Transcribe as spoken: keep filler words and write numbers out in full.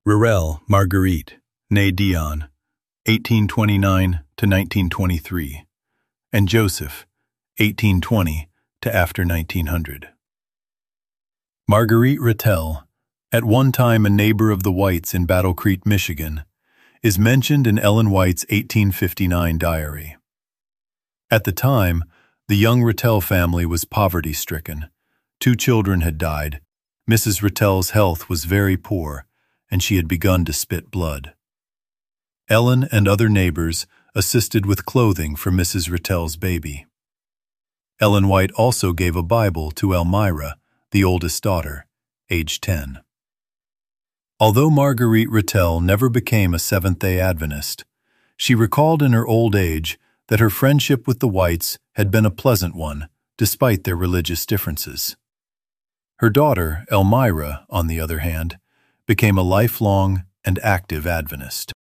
Rurel Marguerite, née Dion, eighteen twenty-nine to nineteen twenty-three, and Joseph, eighteen twenty to after nineteen hundred. Marguerite Rattel, at one time a neighbor of the Whites in Battle Creek, Michigan, is mentioned in Ellen White's eighteen fifty-nine diary. At the time, the young Rattel family was poverty-stricken. Two children had died. Missus Rattel's health was very poor, and she had begun to spit blood. Ellen and other neighbors assisted with clothing for Missus Rattel's baby. Ellen White also gave a Bible to Elmira, the oldest daughter, age ten. Although Marguerite Rattel never became a Seventh-day Adventist, she recalled in her old age that her friendship with the Whites had been a pleasant one, despite their religious differences. Her daughter, Elmira, on the other hand, became a lifelong and active Adventist.